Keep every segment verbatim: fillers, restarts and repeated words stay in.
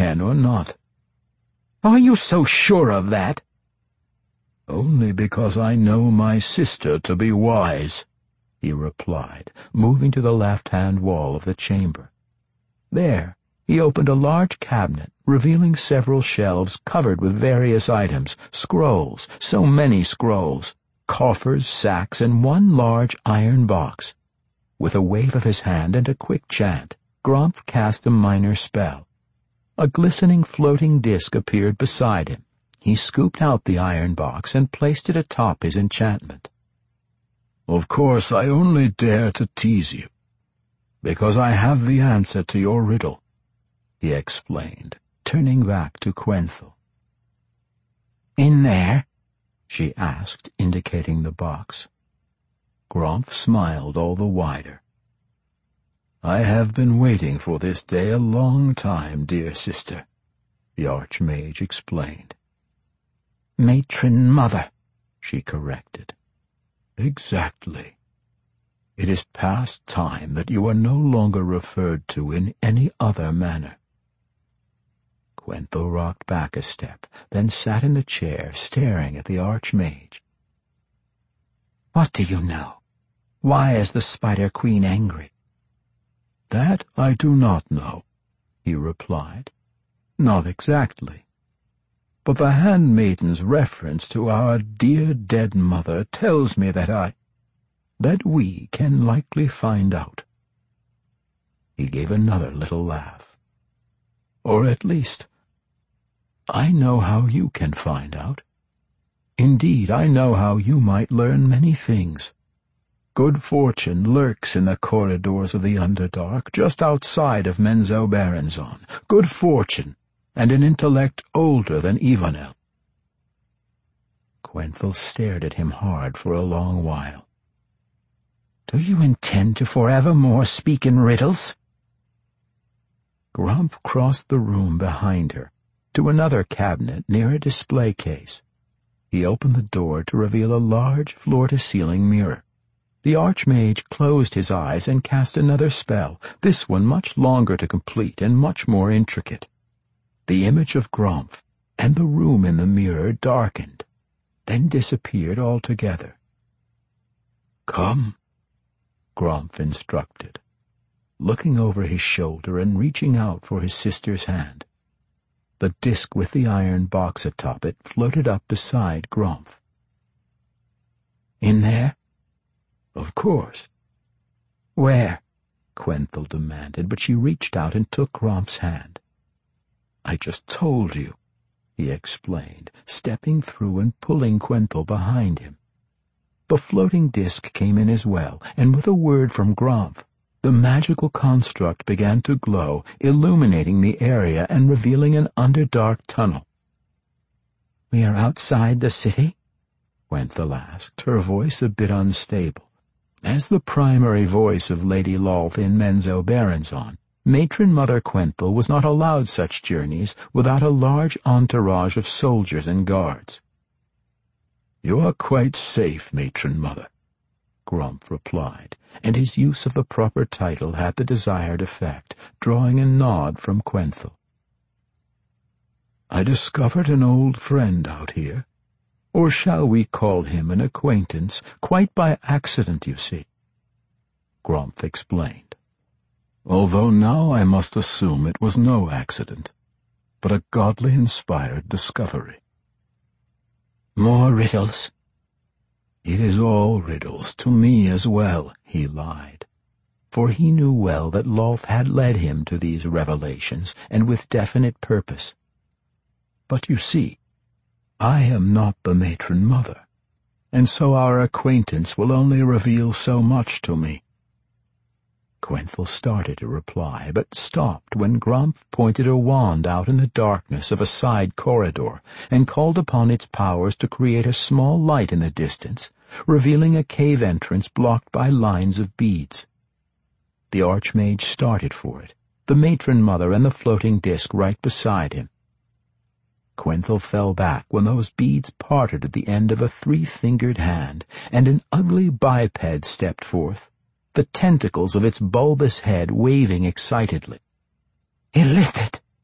can or not. Are you so sure of that? Only because I know my sister to be wise, he replied, moving to the left-hand wall of the chamber. There, he opened a large cabinet, revealing several shelves covered with various items, scrolls, so many scrolls, coffers, sacks, and one large iron box. With a wave of his hand and a quick chant, Gromph cast a minor spell. A glistening floating disc appeared beside him. He scooped out the iron box and placed it atop his enchantment. Of course, I only dare to tease you, because I have the answer to your riddle, he explained, turning back to Quenthel. In there? She asked, indicating the box. Gromph smiled all the wider. I have been waiting for this day a long time, dear sister, the Archmage explained. Matron Mother, she corrected. Exactly. It is past time that you are no longer referred to in any other manner. Quenthel rocked back a step, then sat in the chair, staring at the Archmage. What do you know? Why is the Spider Queen angry? That I do not know, he replied. Not exactly. But the handmaiden's reference to our dear dead mother tells me that I... that we can likely find out. He gave another little laugh. Or at least, I know how you can find out. Indeed, I know how you might learn many things. Good fortune lurks in the corridors of the Underdark, just outside of Menzoberranzan. Good fortune, and an intellect older than Ivanel. Quenthel stared at him hard for a long while. Do you intend to forevermore speak in riddles? Gromph crossed the room behind her, to another cabinet near a display case. He opened the door to reveal a large floor-to-ceiling mirror. The Archmage closed his eyes and cast another spell, this one much longer to complete and much more intricate. The image of Gromph and the room in the mirror darkened, then disappeared altogether. Come, Gromph instructed, looking over his shoulder and reaching out for his sister's hand. The disc with the iron box atop it floated up beside Gromph. In there? Of course. Where? Quenthel demanded, but she reached out and took Gromph's hand. I just told you, he explained, stepping through and pulling Quenthel behind him. The floating disc came in as well, and with a word from Gromph, the magical construct began to glow, illuminating the area and revealing an underdark tunnel. We are outside the city? Quenthel asked, her voice a bit unstable. As the primary voice of Lady Lolth in Menzoberranzan, Matron Mother Quenthel was not allowed such journeys without a large entourage of soldiers and guards. You are quite safe, Matron Mother, Gromph replied, and his use of the proper title had the desired effect, drawing a nod from Quenthel. I discovered an old friend out here, or shall we call him an acquaintance, quite by accident, you see. Gromph explained. Although now I must assume it was no accident, but a godly inspired discovery. More riddles? It is all riddles, to me as well, he lied, for he knew well that Lolth had led him to these revelations, and with definite purpose. But you see, I am not the Matron Mother, and so our acquaintance will only reveal so much to me. Quenthel started to reply, but stopped when Gromph pointed a wand out in the darkness of a side corridor and called upon its powers to create a small light in the distance, revealing a cave entrance blocked by lines of beads. The Archmage started for it, the Matron Mother and the floating disc right beside him. Quenthel fell back when those beads parted at the end of a three-fingered hand, and an ugly biped stepped forth, the tentacles of its bulbous head waving excitedly. Illithid,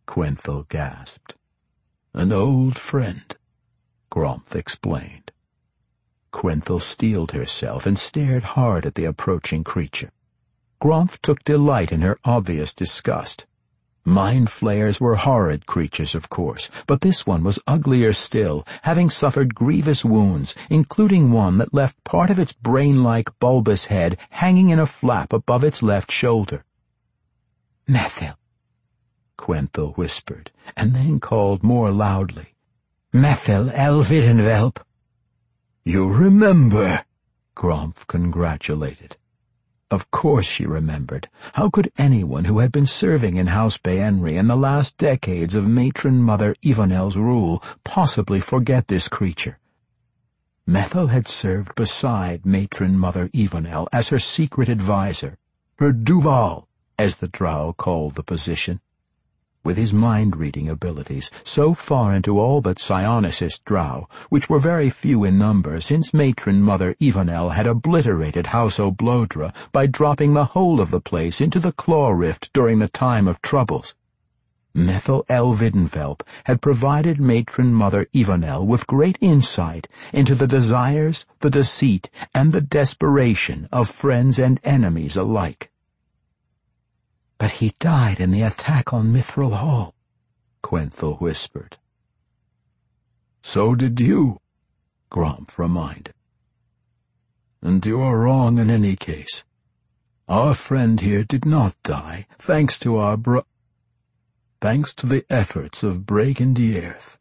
Quenthel gasped. An old friend, Gromph explained. Quenthel steeled herself and stared hard at the approaching creature. Gromph took delight in her obvious disgust. Mind flayers were horrid creatures, of course, but this one was uglier still, having suffered grievous wounds, including one that left part of its brain-like bulbous head hanging in a flap above its left shoulder. Methyl, Quenthel whispered, and then called more loudly. Methyl Elvidenvelp. You remember, Gromph congratulated. Of course she remembered. How could anyone who had been serving in House Baenri in the last decades of Matron Mother Ivanel's rule possibly forget this creature? Methyl had served beside Matron Mother Ivanel as her secret advisor, her Duval, as the Drow called the position. With his mind-reading abilities, so far into all but psionicist Drow, which were very few in number since Matron Mother Ivanel had obliterated House Oblodra by dropping the whole of the place into the Claw Rift during the time of troubles, Methyl Elvidenvelp had provided Matron Mother Ivanel with great insight into the desires, the deceit, and the desperation of friends and enemies alike. But he died in the attack on Mithril Hall, Quenthel whispered. So did you, Gromph reminded. And you are wrong in any case. Our friend here did not die, thanks to our bro... thanks to the efforts of Break in the Earth.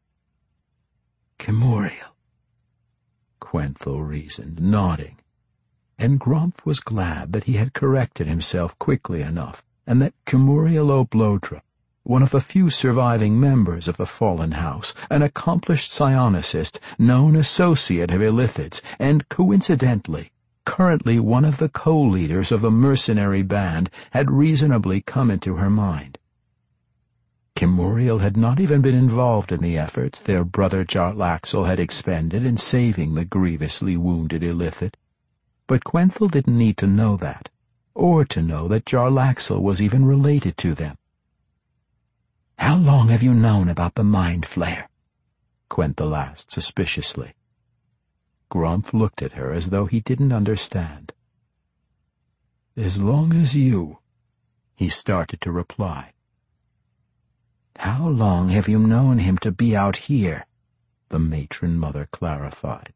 Kemuriel, Quenthel reasoned, nodding, and Gromph was glad that he had corrected himself quickly enough, and that Kemuriel Oblodra, one of the few surviving members of the fallen house, an accomplished psionicist, known associate of Illithid's, and, coincidentally, currently one of the co-leaders of the mercenary band, had reasonably come into her mind. Kemuriel had not even been involved in the efforts their brother Jarlaxle had expended in saving the grievously wounded Illithid, but Quenthel didn't need to know that, or to know that Jarlaxle was even related to them. How long have you known about the Mind Flayer? Quenthel asked suspiciously. Gromph looked at her as though he didn't understand. As long as you, he started to reply. How long have you known him to be out here? The matron mother clarified.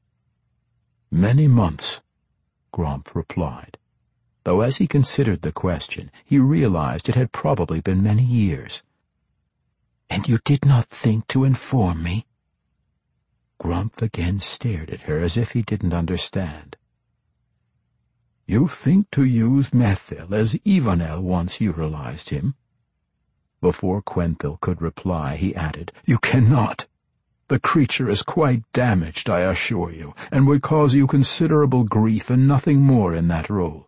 Many months, Gromph replied, though as he considered the question, he realized it had probably been many years. And you did not think to inform me? Gromph again stared at her as if he didn't understand. You think to use Methyl as Ivanel once utilized him? Before Quenthel could reply, he added, You cannot. The creature is quite damaged, I assure you, and would cause you considerable grief and nothing more in that role.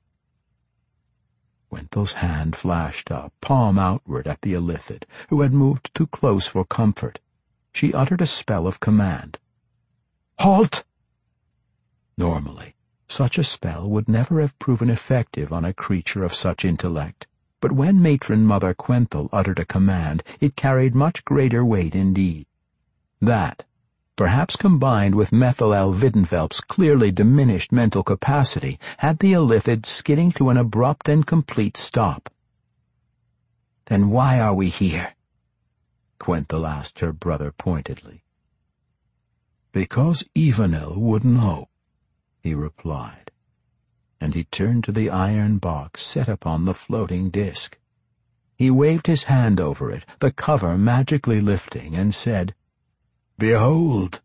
Quenthel's hand flashed up, palm outward, at the Illithid, who had moved too close for comfort. She uttered a spell of command. Halt! Normally, such a spell would never have proven effective on a creature of such intellect, but when Matron Mother Quenthel uttered a command, it carried much greater weight indeed. That, perhaps combined with Methyl Elvidenvelp's clearly diminished mental capacity, had the Illithid skidding to an abrupt and complete stop. Then why are we here? Quenthel asked her brother pointedly. Because Ivanel would know, he replied, and he turned to the iron box set upon the floating disk. He waved his hand over it, the cover magically lifting, and said, Behold!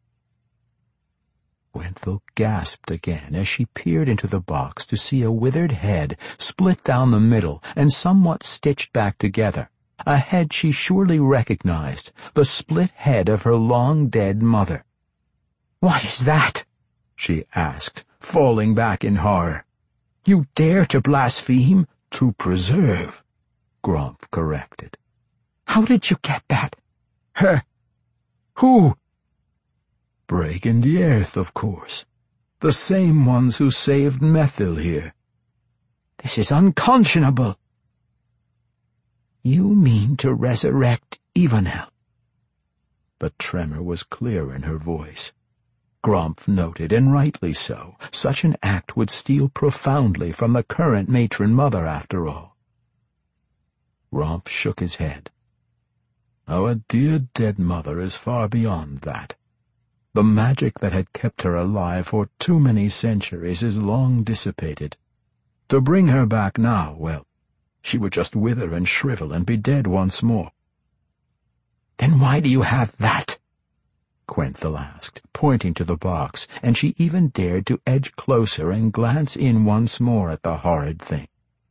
Quenthel gasped again as she peered into the box to see a withered head split down the middle and somewhat stitched back together, a head she surely recognized, the split head of her long-dead mother. What is that? She asked, falling back in horror. You dare to blaspheme? To preserve, Gromph corrected. How did you get that? Her. Who? Break in the Earth, of course. The same ones who saved Methyl here. This is unconscionable. You mean to resurrect Ivanel? The tremor was clear in her voice. Gromph noted, and rightly so, such an act would steal profoundly from the current matron mother, after all. Gromph shook his head. Our dear dead mother is far beyond that. The magic that had kept her alive for too many centuries is long dissipated. To bring her back now, well, she would just wither and shrivel and be dead once more. Then why do you have that? Quenthel asked, pointing to the box, and she even dared to edge closer and glance in once more at the horrid thing.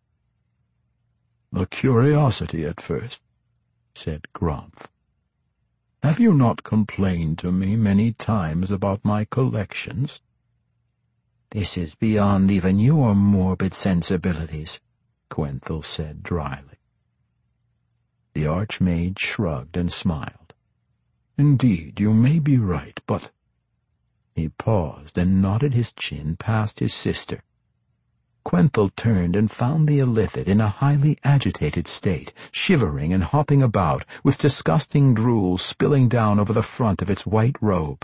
The curiosity at first, said Gromph. Have you not complained to me many times about my collections? This is beyond even your morbid sensibilities, Quenthel said dryly. The Archmage shrugged and smiled. Indeed, you may be right, but— He paused and nodded his chin past his sister. Quenthel turned and found the illithid in a highly agitated state, shivering and hopping about, with disgusting drool spilling down over the front of its white robe.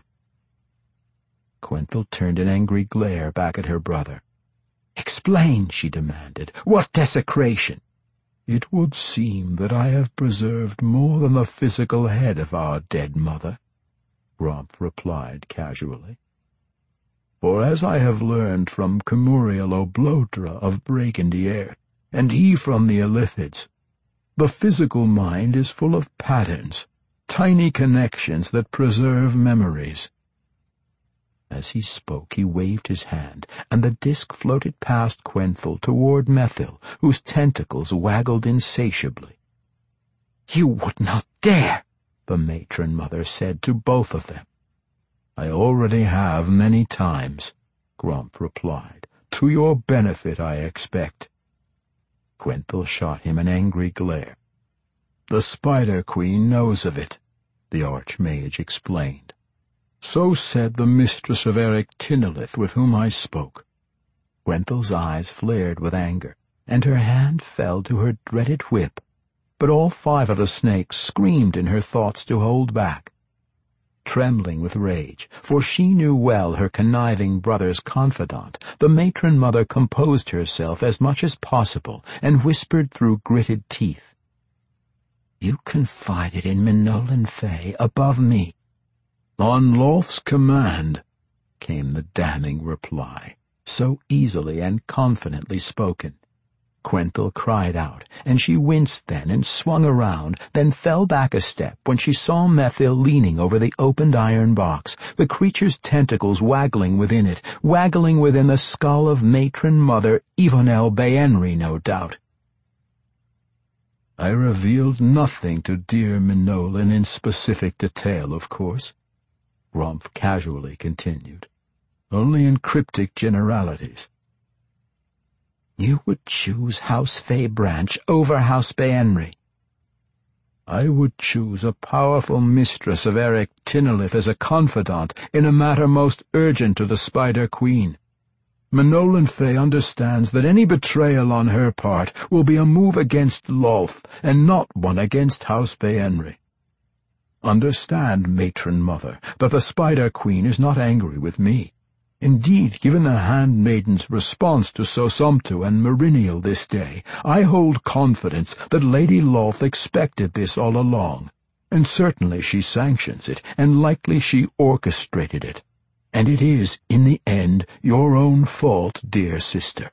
Quenthel turned an angry glare back at her brother. "Explain," she demanded. "What desecration?" It would seem that I have preserved more than the physical head of our dead mother, Gromph replied casually. For as I have learned from Camuriel Oblotra of Brakendier, and he from the Illithids, the physical mind is full of patterns, tiny connections that preserve memories. As he spoke, he waved his hand, and the disk floated past Quenthel toward Methil, whose tentacles waggled insatiably. "You would not dare," the matron mother said to both of them. I already have many times, Gromph replied. To your benefit, I expect. Quenthel shot him an angry glare. The Spider Queen knows of it, the Archmage explained. So said the mistress of Eric Tynelith with whom I spoke. Quenthel's eyes flared with anger, and her hand fell to her dreaded whip, but all five of the snakes screamed in her thoughts to hold back. Trembling with rage, for she knew well her conniving brother's confidant, the matron mother composed herself as much as possible and whispered through gritted teeth. "You confided in Minolan Fay above me." "On Lolth's command," came the damning reply, so easily and confidently spoken. Quenthel cried out, and she winced then and swung around, then fell back a step when she saw Methil leaning over the opened iron box, the creature's tentacles waggling within it, waggling within the skull of matron mother Ivanel Baenri, no doubt. I revealed nothing to dear Minolan in specific detail, of course, Gromph casually continued, only in cryptic generalities. You would choose House Fay Branch over House Baenri. I would choose a powerful mistress of Eric Tynelith as a confidant in a matter most urgent to the Spider Queen. Minolan Fay understands that any betrayal on her part will be a move against Lolth, and not one against House Baenri. Understand, matron mother, that the Spider Queen is not angry with me. Indeed, given the handmaiden's response to Sosumtu and Merinniel this day, I hold confidence that Lady Lolth expected this all along, and certainly she sanctions it, and likely she orchestrated it. And it is, in the end, your own fault, dear sister.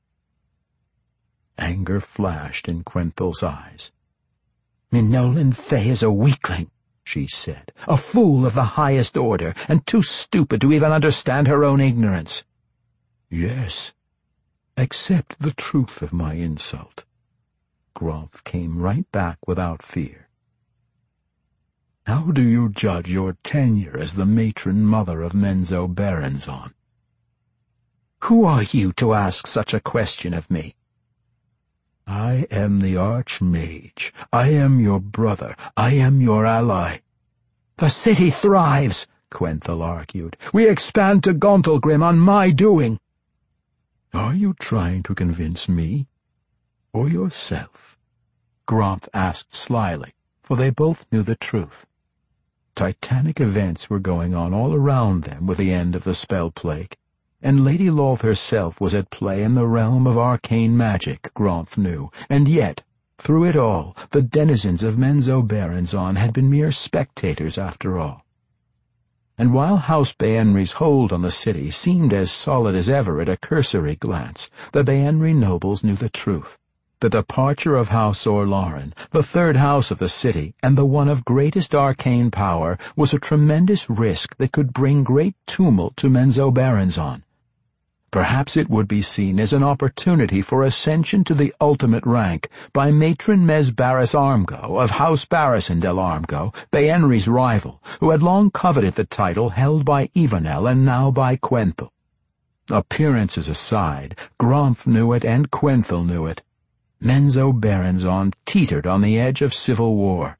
Anger flashed in Quenthel's eyes. Minolan Fay is a weakling, she said, a fool of the highest order, and too stupid to even understand her own ignorance. Yes, accept the truth of my insult. Gromph came right back without fear. How do you judge your tenure as the matron mother of Menzoberranzan? Who are you to ask such a question of me? I am the Archmage. I am your brother. I am your ally. The city thrives, Quenthel argued. We expand to Gauntlgrim on my doing. Are you trying to convince me? Or yourself? Gromph asked slyly, for they both knew the truth. Titanic events were going on all around them with the end of the spell plague, and Lady Lolth herself was at play in the realm of arcane magic, Gromph knew, and yet, through it all, the denizens of Menzoberranzan had been mere spectators after all. And while House Baenri's hold on the city seemed as solid as ever at a cursory glance, the Baenri nobles knew the truth. The departure of House Orlaran, the third house of the city, and the one of greatest arcane power, was a tremendous risk that could bring great tumult to Menzoberranzan. Perhaps it would be seen as an opportunity for ascension to the ultimate rank by Matron Mez Barris Armgo of House Barrisindel Armgo, Baenri's rival, who had long coveted the title held by Ivanel and now by Quenthel. Appearances aside, Gromph knew it and Quenthel knew it. Menzoberranzan teetered on the edge of civil war.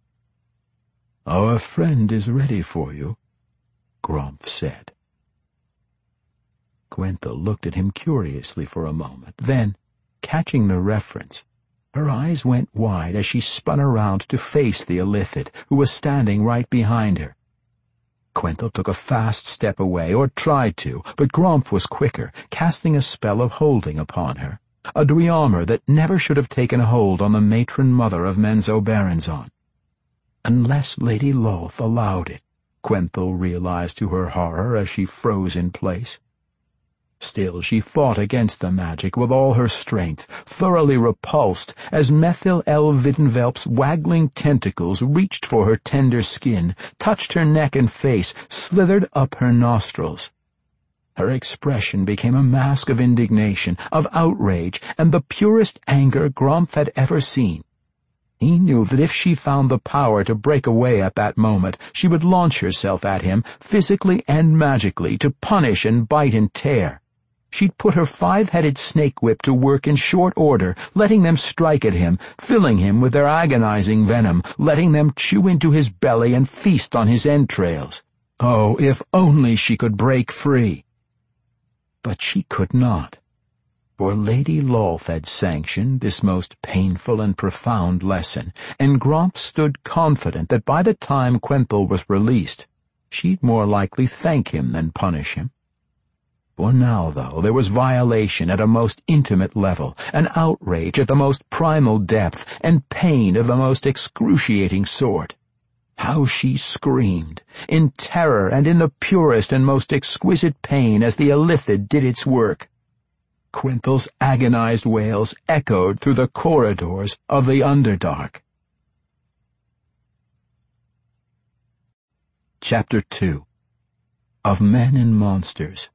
"Our friend is ready for you," Gromph said. Quenthel looked at him curiously for a moment. Then, catching the reference, her eyes went wide as she spun around to face the Illithid, who was standing right behind her. Quenthel took a fast step away, or tried to, but Gromph was quicker, casting a spell of holding upon her. A Dweomer that never should have taken a hold on the matron mother of Menzoberranzan. Unless Lady Lolth allowed it, Quenthel realized to her horror as she froze in place. Still she fought against the magic with all her strength, thoroughly repulsed as Methil El Videnvelp's waggling tentacles reached for her tender skin, touched her neck and face, slithered up her nostrils. Her expression became a mask of indignation, of outrage, and the purest anger Gromph had ever seen. He knew that if she found the power to break away at that moment, she would launch herself at him, physically and magically, to punish and bite and tear. She'd put her five-headed snake whip to work in short order, letting them strike at him, filling him with their agonizing venom, letting them chew into his belly and feast on his entrails. Oh, if only she could break free! But she could not, for Lady Lolth had sanctioned this most painful and profound lesson, and Gromph stood confident that by the time Quenthel was released, she'd more likely thank him than punish him. For now, though, there was violation at a most intimate level, an outrage at the most primal depth, and pain of the most excruciating sort. How she screamed, in terror and in the purest and most exquisite pain as the Illithid did its work. Quenthel's agonized wails echoed through the corridors of the Underdark. Chapter two. Of Men and Monsters.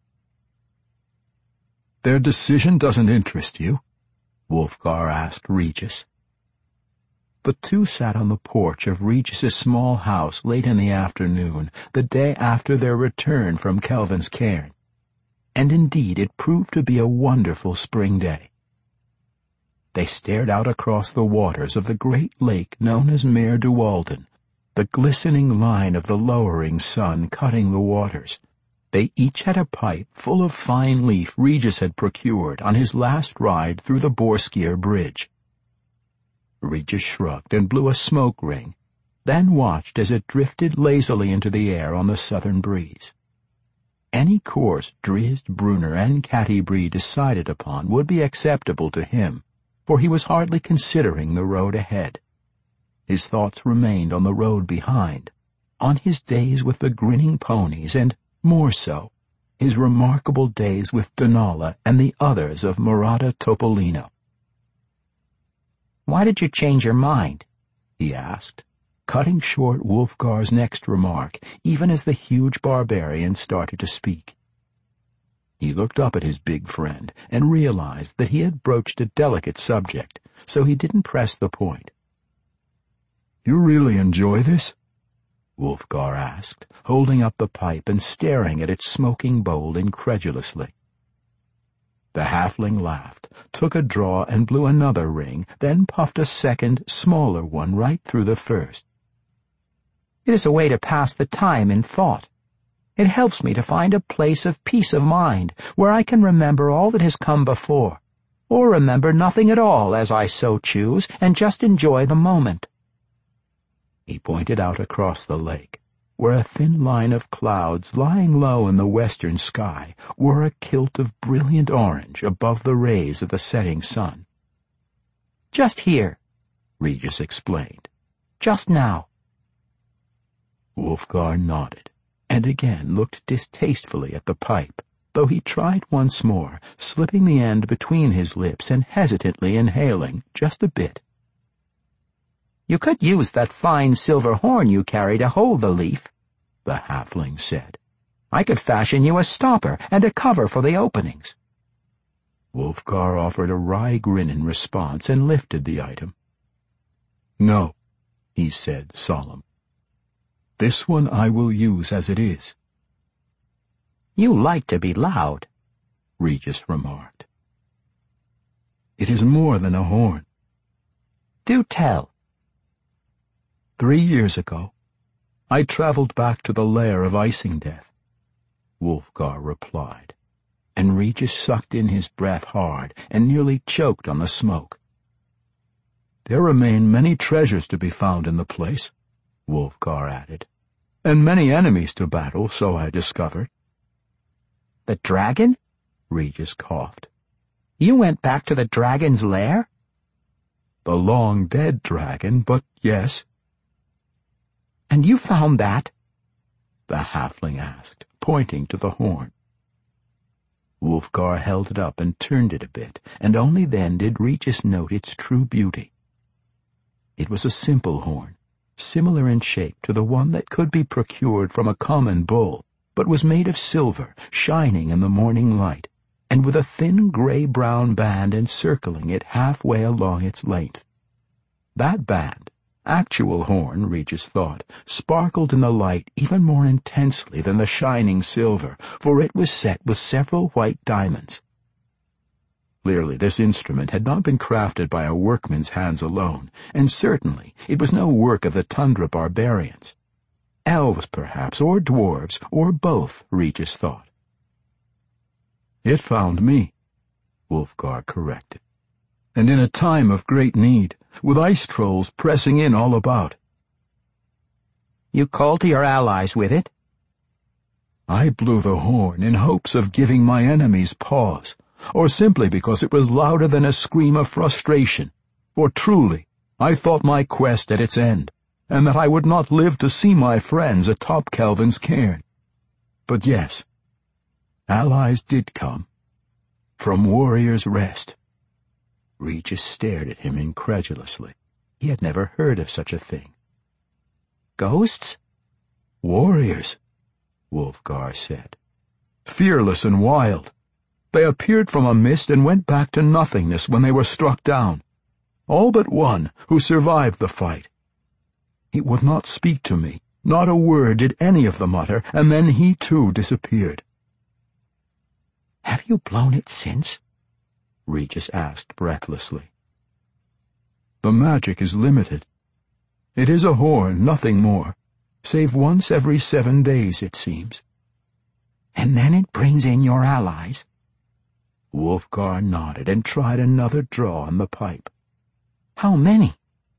"Their decision doesn't interest you?" Wulfgar asked Regis. The two sat on the porch of Regis's small house late in the afternoon, the day after their return from Kelvin's cairn. And indeed it proved to be a wonderful spring day. They stared out across the waters of the great lake known as Mare Dualden, the glistening line of the lowering sun cutting the waters. They each had a pipe full of fine leaf Regis had procured on his last ride through the Borskir Bridge. Regis shrugged and blew a smoke ring, then watched as it drifted lazily into the air on the southern breeze. Any course Drizzt, Brunner, and Catti-brie decided upon would be acceptable to him, for he was hardly considering the road ahead. His thoughts remained on the road behind, on his days with the grinning ponies, and, more so, his remarkable days with Donala and the others of Murata Topolino. "Why did you change your mind?" he asked, cutting short Wulfgar's next remark, even as the huge barbarian started to speak. He looked up at his big friend and realized that he had broached a delicate subject, so he didn't press the point. "You really enjoy this?" Wulfgar asked, holding up the pipe and staring at its smoking bowl incredulously. The halfling laughed, took a draw and blew another ring, then puffed a second, smaller one right through the first. "It is a way to pass the time in thought. It helps me to find a place of peace of mind, where I can remember all that has come before, or remember nothing at all as I so choose, and just enjoy the moment." He pointed out across the lake, where a thin line of clouds lying low in the western sky wore a kilt of brilliant orange above the rays of the setting sun. "Just here," Regis explained. "Just now." Wulfgar nodded, and again looked distastefully at the pipe, though he tried once more, slipping the end between his lips and hesitantly inhaling just a bit. "You could use that fine silver horn you carry to hold the leaf," the halfling said. "I could fashion you a stopper and a cover for the openings." Wulfgar offered a wry grin in response and lifted the item. "No," he said, solemn. "This one I will use as it is." "You like to be loud," Regis remarked. "It is more than a horn." "Do tell." "Three years ago, I traveled back to the lair of Icingdeath," Wulfgar replied, and Regis sucked in his breath hard and nearly choked on the smoke. "There remain many treasures to be found in the place," Wulfgar added, "and many enemies to battle, so I discovered." "The dragon?" Regis coughed. "You went back to the dragon's lair?" "The long-dead dragon, but yes." "And you found that?" the halfling asked, pointing to the horn. Wulfgar held it up and turned it a bit, and only then did Regis note its true beauty. It was a simple horn, similar in shape to the one that could be procured from a common bull, but was made of silver, shining in the morning light, and with a thin grey-brown band encircling it halfway along its length. That band, actual horn, Regis thought, sparkled in the light even more intensely than the shining silver, for it was set with several white diamonds. Clearly this instrument had not been crafted by a workman's hands alone, and certainly it was no work of the tundra barbarians. Elves, perhaps, or dwarves, or both, Regis thought. "It found me," Wulfgar corrected, "and in a time of great need, with ice trolls pressing in all about." "You called to your allies with it?" "I blew the horn in hopes of giving my enemies pause, or simply because it was louder than a scream of frustration, for truly I thought my quest at its end, and that I would not live to see my friends atop Kelvin's cairn. But yes, allies did come, from Warrior's Rest." Regis stared at him incredulously. He had never heard of such a thing. "Ghosts?" "Warriors," Wulfgar said. "Fearless and wild. They appeared from a mist and went back to nothingness when they were struck down. All but one, who survived the fight. He would not speak to me. Not a word did any of them utter, and then he too disappeared." "Have you blown it since?" Regis asked breathlessly. "The magic is limited. It is a horn, nothing more, save once every seven days, it seems." "And then it brings in your allies?" Wulfgar nodded and tried another draw on the pipe. "How many?"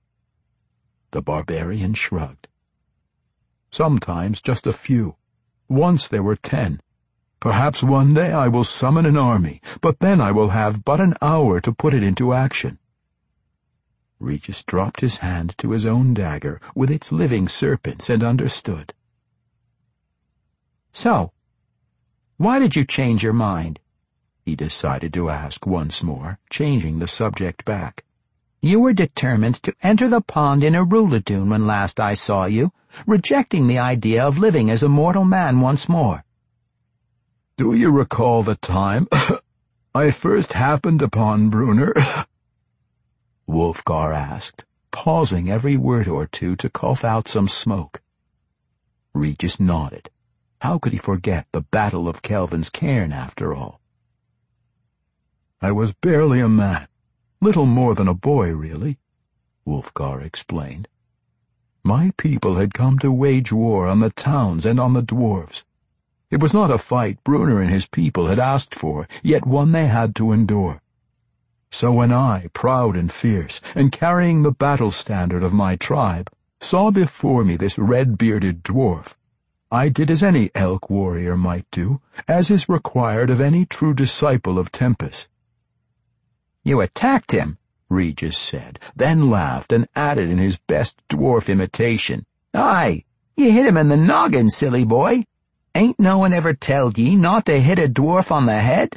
The barbarian shrugged. "Sometimes just a few. Once there were ten. Perhaps one day I will summon an army, but then I will have but an hour to put it into action." Regis dropped his hand to his own dagger with its living serpents and understood. "So, why did you change your mind?" he decided to ask once more, changing the subject back. "You were determined to enter the pond in Eruladoon when last I saw you, rejecting the idea of living as a mortal man once more." "Do you recall the time I first happened upon Brunner?" Wulfgar asked, pausing every word or two to cough out some smoke. Regis nodded. How could he forget the Battle of Kelvin's cairn, after all? "I was barely a man, little more than a boy, really," Wulfgar explained. "My people had come to wage war on the towns and on the dwarves. It was not a fight Brunner and his people had asked for, yet one they had to endure. So when I, proud and fierce, and carrying the battle standard of my tribe, saw before me this red-bearded dwarf, I did as any elk warrior might do, as is required of any true disciple of Tempus. You attacked him, Regis said, then laughed and added in his best dwarf imitation, Aye, you hit him in the noggin, silly boy. Ain't no one ever telled ye not to hit a dwarf on the head?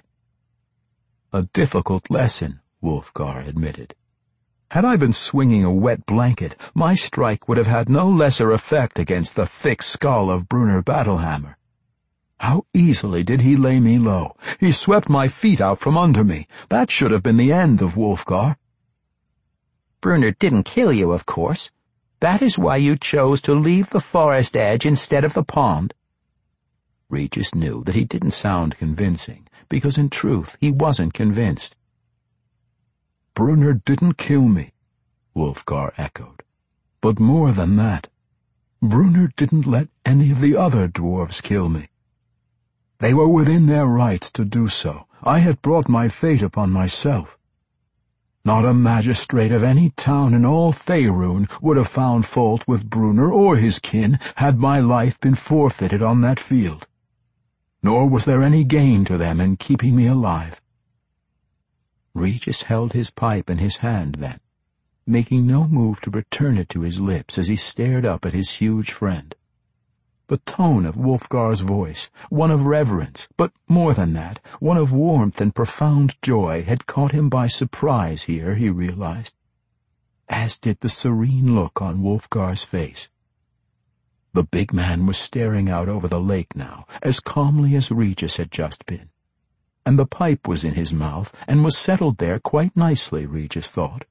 A difficult lesson, Wulfgar admitted. Had I been swinging a wet blanket, my strike would have had no lesser effect against the thick skull of Brunner Battlehammer. How easily did he lay me low! He swept my feet out from under me. That should have been the end of Wulfgar. Brunner didn't kill you, of course. That is why you chose to leave the forest edge instead of the pond. Regis knew that he didn't sound convincing, because in truth he wasn't convinced. Brunner didn't kill me, Wulfgar echoed. But more than that, Brunner didn't let any of the other dwarves kill me. They were within their rights to do so. I had brought my fate upon myself. Not a magistrate of any town in all Faerun would have found fault with Brunner or his kin had my life been forfeited on that field. Nor was there any gain to them in keeping me alive. Regis held his pipe in his hand then, making no move to return it to his lips as he stared up at his huge friend. The tone of Wulfgar's voice, one of reverence, but more than that, one of warmth and profound joy, had caught him by surprise here, he realized, as did the serene look on Wulfgar's face. The big man was staring out over the lake now, as calmly as Regis had just been. And the pipe was in his mouth, and was settled there quite nicely, Regis thought.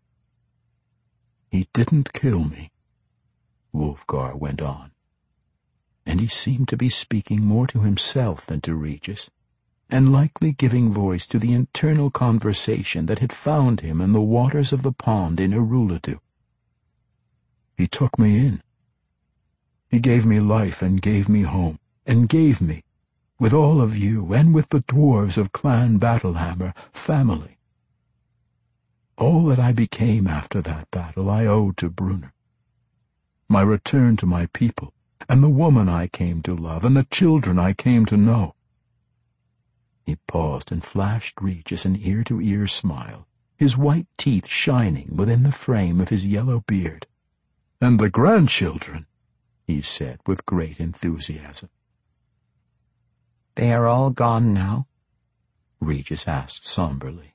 He didn't kill me, Wulfgar went on. And he seemed to be speaking more to himself than to Regis, and likely giving voice to the internal conversation that had found him in the waters of the pond in Eruladu. He took me in. He gave me life and gave me home, and gave me, with all of you and with the dwarves of Clan Battlehammer, family. All that I became after that battle I owed to Brunner. My return to my people, and the woman I came to love, and the children I came to know. He paused and flashed Regis an ear-to-ear smile, his white teeth shining within the frame of his yellow beard. And the grandchildren, he said with great enthusiasm. They are all gone now? Regis asked somberly.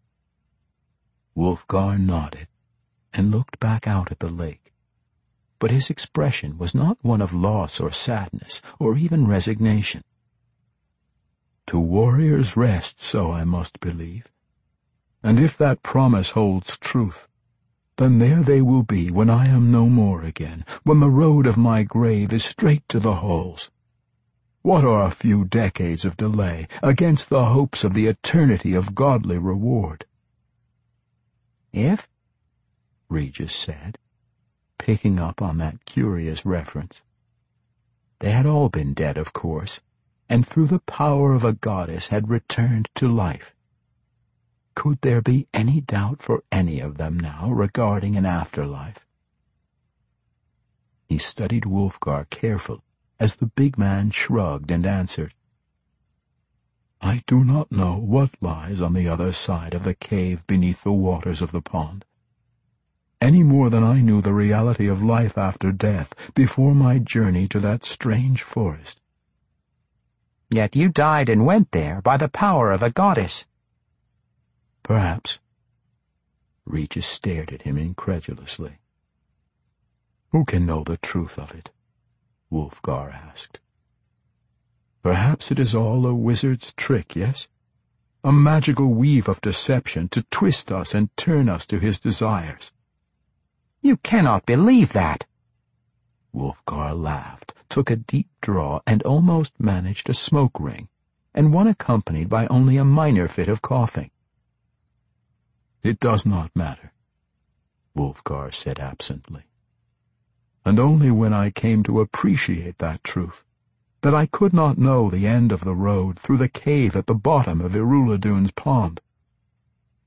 Wulfgar nodded and looked back out at the lake, but his expression was not one of loss or sadness or even resignation. To warriors rest, so I must believe, and if that promise holds truth, then there they will be when I am no more again, when the road of my grave is straight to the halls. What are a few decades of delay against the hopes of the eternity of godly reward? If, Regis said, picking up on that curious reference. They had all been dead, of course, and through the power of a goddess had returned to life. Could there be any doubt for any of them now regarding an afterlife? He studied Wulfgar carefully as the big man shrugged and answered, I do not know what lies on the other side of the cave beneath the waters of the pond, any more than I knew the reality of life after death before my journey to that strange forest. Yet you died and went there by the power of a goddess. Perhaps. Regis stared at him incredulously. Who can know the truth of it? Wulfgar asked. Perhaps it is all a wizard's trick, yes? A magical weave of deception to twist us and turn us to his desires. You cannot believe that. Wulfgar laughed, took a deep draw, and almost managed a smoke ring, and one accompanied by only a minor fit of coughing. It does not matter, Wulfgar said absently. And only when I came to appreciate that truth, that I could not know the end of the road through the cave at the bottom of Iruladun's pond.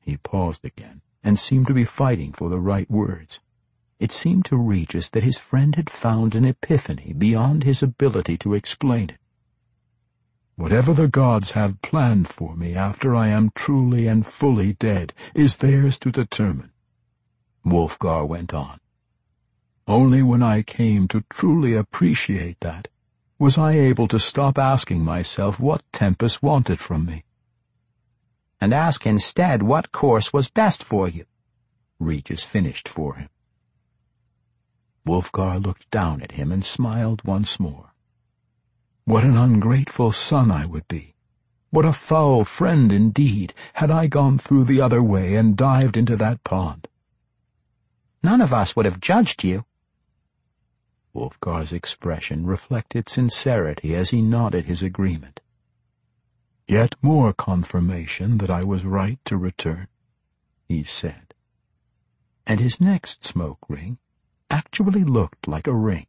He paused again, and seemed to be fighting for the right words. It seemed to Regis that his friend had found an epiphany beyond his ability to explain it. "Whatever the gods have planned for me after I am truly and fully dead is theirs to determine," Wulfgar went on. "Only when I came to truly appreciate that was I able to stop asking myself what Tempest wanted from me." "And ask instead what course was best for you," Regis finished for him. Wulfgar looked down at him and smiled once more. "What an ungrateful son I would be, what a foul friend indeed, had I gone through the other way and dived into that pond." "None of us would have judged you." Wulfgar's expression reflected sincerity as he nodded his agreement. "Yet more confirmation that I was right to return," he said. And his next smoke ring actually looked like a ring.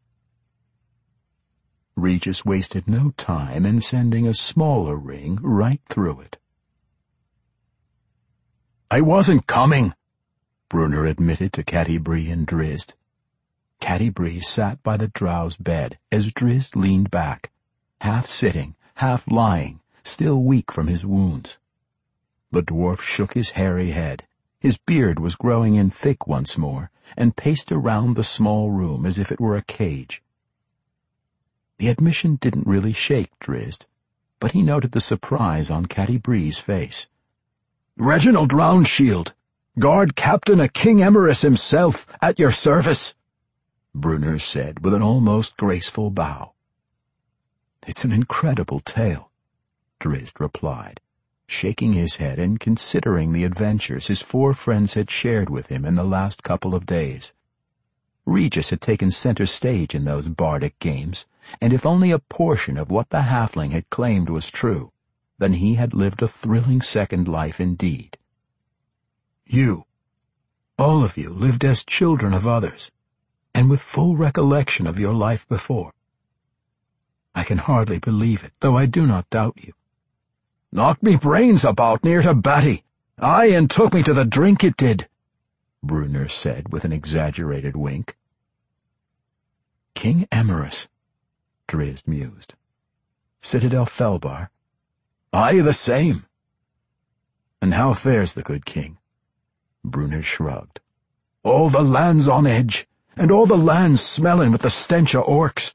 Regis wasted no time in sending a smaller ring right through it. "I wasn't coming," Brunner admitted to Catti-brie and Drizzt. Catti-brie sat by the drow's bed as Drizzt leaned back, half sitting, half lying, still weak from his wounds. The dwarf shook his hairy head. His beard was growing in thick once more, and paced around the small room as if it were a cage. The admission didn't really shake Drizzt, but he noted the surprise on Catti-brie's face. "Reginald Roundshield, guard captain of King Emrys himself, at your service," Brunner said with an almost graceful bow. "It's an incredible tale," Drizzt replied, shaking his head and considering the adventures his four friends had shared with him in the last couple of days. Regis had taken center stage in those bardic games, and if only a portion of what the halfling had claimed was true, then he had lived a thrilling second life indeed. "You, all of you, lived as children of others, and with full recollection of your life before. I can hardly believe it, though I do not doubt you. Knocked me brains about near to batty. Aye, and took me to the drink it did," Brunner said with an exaggerated wink. "King Emrys," Drizzt mused. "Citadel Felbar." "Aye, the same." "And how fares the good king?" Brunner shrugged. "All the land's on edge, and all the land's smelling with the stench of orcs."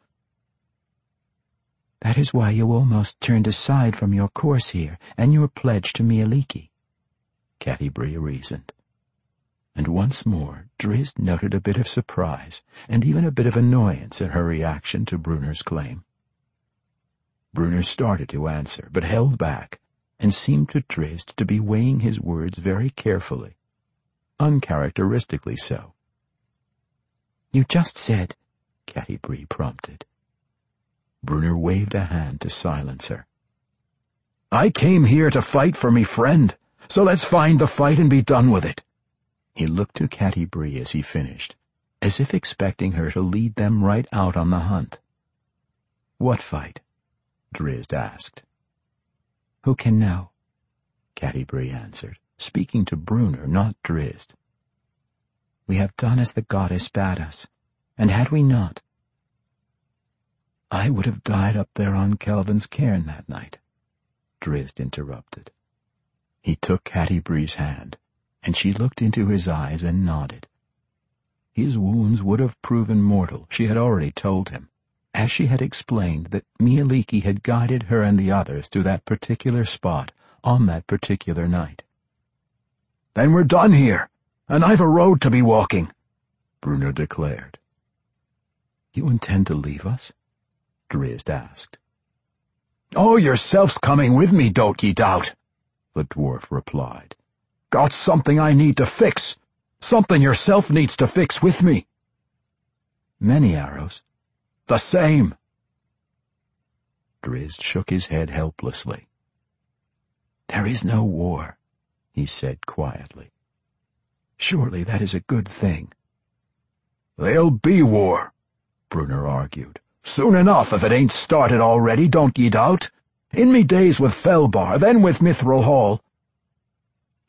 "That is why you almost turned aside from your course here and your pledge to Mielikki," Catti-brie reasoned. And once more Drizzt noted a bit of surprise and even a bit of annoyance in her reaction to Brunner's claim. Brunner started to answer, but held back, and seemed to Drizzt to be weighing his words very carefully, uncharacteristically so. "You just said," Catti-brie prompted. Brunner waved a hand to silence her. "I came here to fight for me friend, so let's find the fight and be done with it." He looked to Catti-brie as he finished, as if expecting her to lead them right out on the hunt. "What fight?" Drizzt asked. "Who can know?" Catti-brie answered, speaking to Brunner, not Drizzt. "We have done as the goddess bade us, and had we not—" "I would have died up there on Kelvin's cairn that night," Drizzt interrupted. He took Catti-brie's hand, and she looked into his eyes and nodded. His wounds would have proven mortal, she had already told him, as she had explained that Mielikki had guided her and the others to that particular spot on that particular night. "Then we're done here, and I've a road to be walking," Brunner declared. "You intend to leave us?" Drizzt asked. "Oh, yourself's coming with me, don't ye doubt," the dwarf replied. "Got something I need to fix, something yourself needs to fix with me." "Many arrows?" "The same." Drizzt shook his head helplessly. "There is no war," he said quietly. "Surely that is a good thing." "There'll be war," Brunner argued. "Soon enough, if it ain't started already, don't ye doubt. In me days with Felbar, then with Mithril Hall."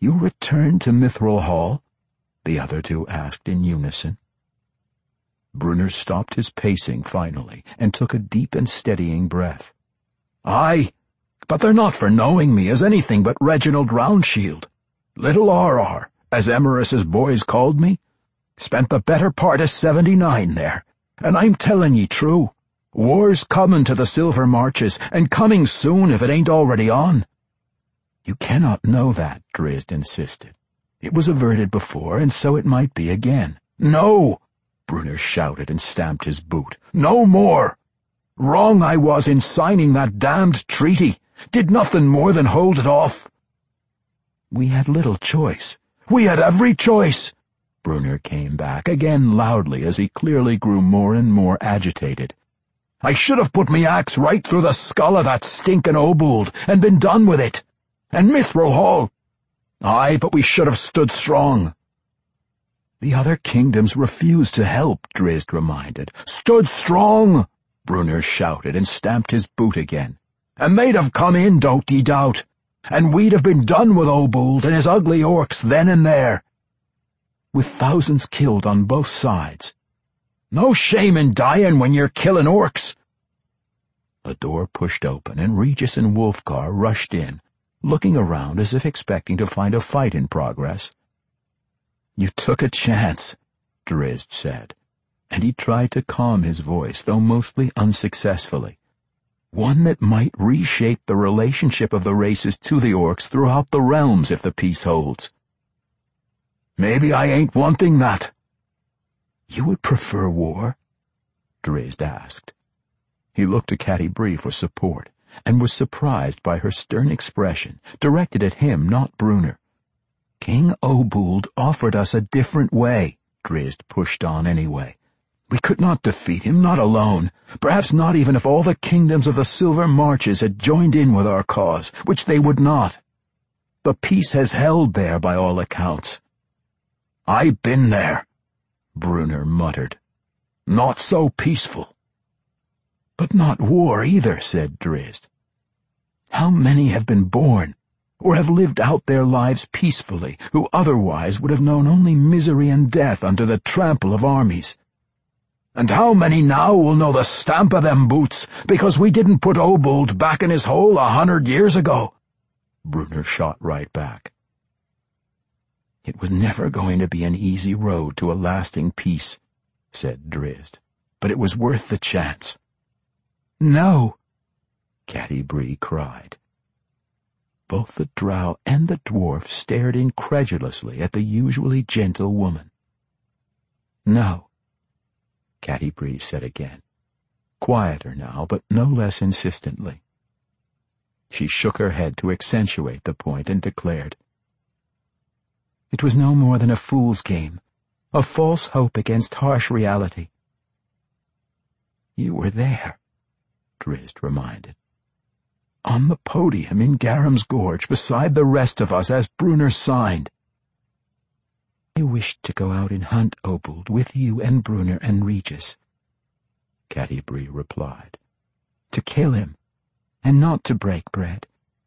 You return to Mithril Hall? The other two asked in unison. Brunner stopped his pacing finally and took a deep and steadying breath. Aye, but they're not for knowing me as anything but Reginald Roundshield. Little R R, as Emerus's boys called me. Spent the better part of seventy-nine there, and I'm telling ye true. War's coming to the Silver Marches, and coming soon if it ain't already on. You cannot know that, Drizzt insisted. It was averted before, and so it might be again. No! Brunner shouted and stamped his boot. No more! Wrong I was in signing that damned treaty. Did nothing more than hold it off. We had little choice. We had every choice. Brunner came back again loudly as he clearly grew more and more agitated. I should have put me axe right through the skull of that stinkin' Obuld and been done with it. And Mithril Hall. Aye, but we should have stood strong. The other kingdoms refused to help, Drizzt reminded. Stood strong, Brunner shouted and stamped his boot again. And they'd have come in, don't ye doubt. And we'd have been done with Obuld and his ugly orcs then and there. With thousands killed on both sides. No shame in dying when you're killing orcs. The door pushed open and Regis and Wulfgar rushed in, looking around as if expecting to find a fight in progress. You took a chance, Drizzt said, and he tried to calm his voice, though mostly unsuccessfully. One that might reshape the relationship of the races to the orcs throughout the realms if the peace holds. Maybe I ain't wanting that. You would prefer war? Drizzt asked. He looked to Catti-brie for support, and was surprised by her stern expression, directed at him, not Brunner. King Obuld offered us a different way, Drizzt pushed on anyway. We could not defeat him, not alone, perhaps not even if all the kingdoms of the Silver Marches had joined in with our cause, which they would not. The peace has held there by all accounts. I've been there, Brunner muttered. Not so peaceful. But not war either, said Drizzt. How many have been born, or have lived out their lives peacefully, who otherwise would have known only misery and death under the trample of armies? And how many now will know the stamp of them boots, because we didn't put Obuld back in his hole a hundred years ago? Brunner shot right back. It was never going to be an easy road to a lasting peace, said Drizzt, but it was worth the chance. No, Catti-brie cried. Both the drow and the dwarf stared incredulously at the usually gentle woman. No, Catti-brie said again, quieter now, but no less insistently. She shook her head to accentuate the point and declared, It was no more than a fool's game, a false hope against harsh reality. You were there, Drizzt reminded. On the podium in Garam's Gorge beside the rest of us as Brunner signed. I wished to go out and hunt Obuld with you and Brunner and Regis, Catti-brie replied. To kill him, and not to break bread.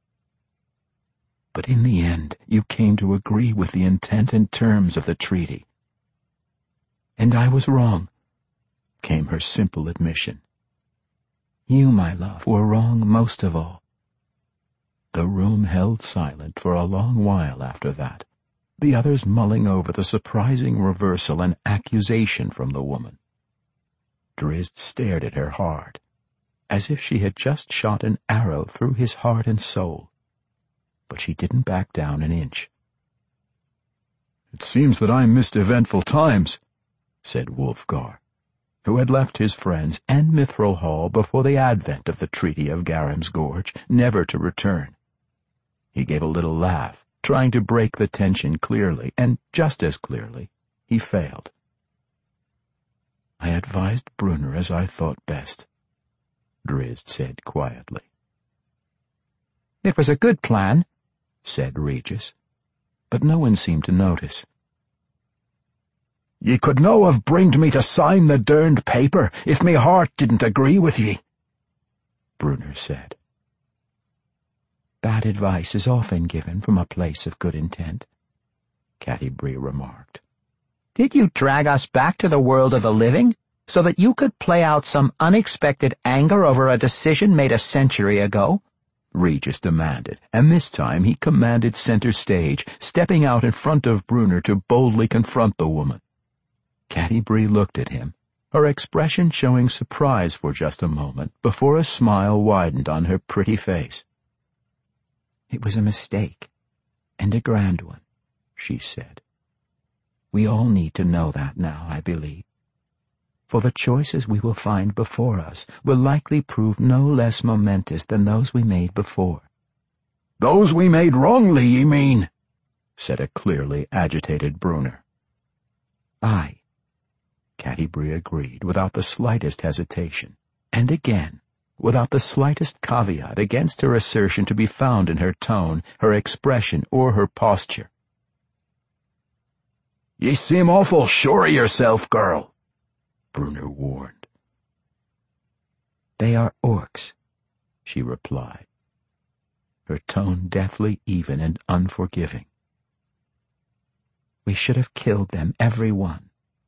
But in the end you came to agree with the intent and terms of the treaty. And I was wrong, came her simple admission. You, my love, were wrong most of all. The room held silent for a long while after that, the others mulling over the surprising reversal and accusation from the woman. Drizzt stared at her hard, as if she had just shot an arrow through his heart and soul, but she didn't back down an inch. It seems that I missed eventful times, said Wulfgar, who had left his friends and Mithril Hall before the advent of the Treaty of Garam's Gorge, never to return. He gave a little laugh, trying to break the tension clearly, and just as clearly, he failed. I advised Brunner as I thought best, Drizzt said quietly. It was a good plan, said Regis, but no one seemed to notice. Ye could no have bringed me to sign the derned paper if me heart didn't agree with ye, Brunner said. Bad advice is often given from a place of good intent, Catti-brie remarked. Did you drag us back to the world of the living so that you could play out some unexpected anger over a decision made a century ago? Regis demanded, and this time he commanded center stage, stepping out in front of Brunner to boldly confront the woman. Catti-brie looked at him, her expression showing surprise for just a moment before a smile widened on her pretty face. "It was a mistake, and a grand one," she said. "We all need to know that now, I believe. For the choices we will find before us will likely prove no less momentous than those we made before." "Those we made wrongly, ye mean?" said a clearly agitated Brunner. "Aye," Catti-brie agreed without the slightest hesitation, and again, without the slightest caveat against her assertion to be found in her tone, her expression, or her posture. "Ye seem awful sure of yourself, girl," Brunner warned. "They are orcs," she replied, her tone deathly even and unforgiving. "We should have killed them, every one."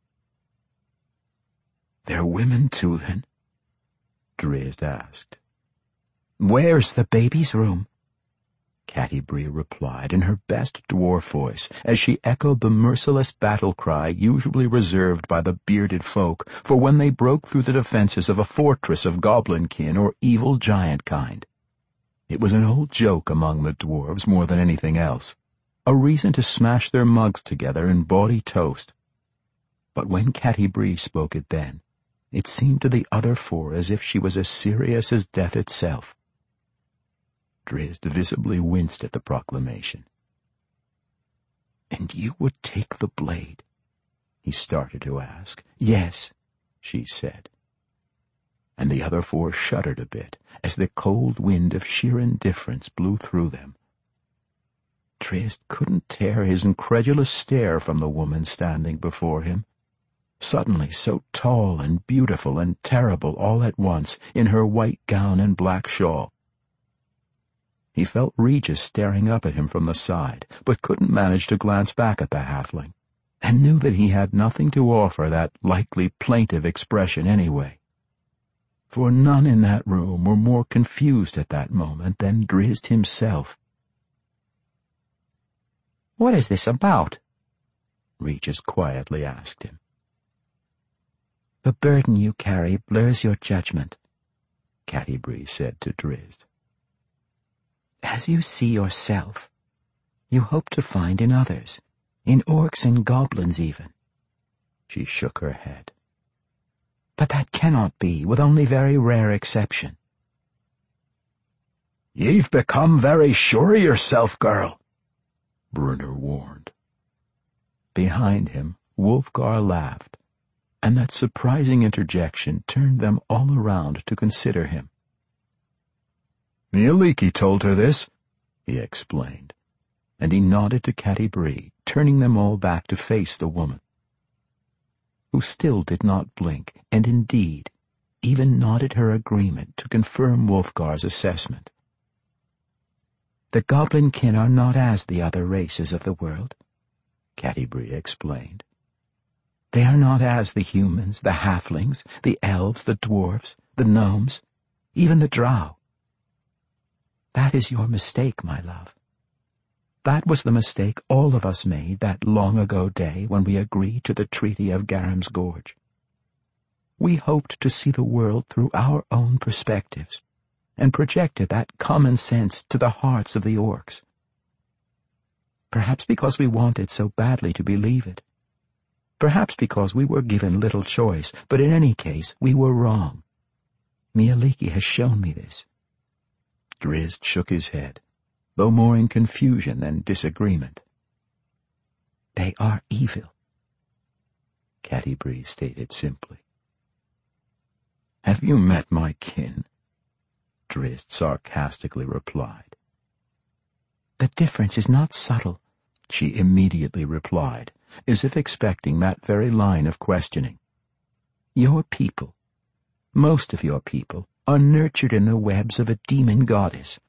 "They're women too, then?" Drizzt asked. "Where's the baby's room?" Catti-brie replied in her best dwarf voice as she echoed the merciless battle cry usually reserved by the bearded folk for when they broke through the defenses of a fortress of goblin-kin or evil giant kind. It was an old joke among the dwarves more than anything else, a reason to smash their mugs together in bawdy toast. But when Catti-brie spoke it then, it seemed to the other four as if she was as serious as death itself. Drizzt visibly winced at the proclamation. "And you would take the blade?" he started to ask. "Yes," she said. And the other four shuddered a bit as the cold wind of sheer indifference blew through them. Drizzt couldn't tear his incredulous stare from the woman standing before him, suddenly so tall and beautiful and terrible all at once in her white gown and black shawl. He felt Regis staring up at him from the side, but couldn't manage to glance back at the halfling, and knew that he had nothing to offer that likely plaintive expression anyway. For none in that room were more confused at that moment than Drizzt himself. "What is this about?" Regis quietly asked him. "The burden you carry blurs your judgment," Catti-brie said to Drizzt. "As you see yourself, you hope to find in others, in orcs and goblins even." She shook her head. "But that cannot be, with only very rare exception." "Ye've become very sure of yourself, girl," Brunner warned. Behind him, Wulfgar laughed, and that surprising interjection turned them all around to consider him. "Mieliki told her this," he explained, and he nodded to Catti-brie, turning them all back to face the woman, who still did not blink, and indeed even nodded her agreement to confirm Wulfgar's assessment. "The goblin-kin are not as the other races of the world," Catti-brie explained. "They are not as the humans, the halflings, the elves, the dwarves, the gnomes, even the drow. That is your mistake, my love. That was the mistake all of us made that long-ago day when we agreed to the Treaty of Garam's Gorge. We hoped to see the world through our own perspectives, and projected that common sense to the hearts of the orcs. Perhaps because we wanted so badly to believe it. Perhaps because we were given little choice, but in any case we were wrong. Mieliki has shown me this." Drizzt shook his head, though more in confusion than disagreement. "They are evil," Catti-brie stated simply. "Have you met my kin?" Drizzt sarcastically replied. "The difference is not subtle," she immediately replied, as if expecting that very line of questioning. "Your people, most of your people, are nurtured in the webs of a demon goddess,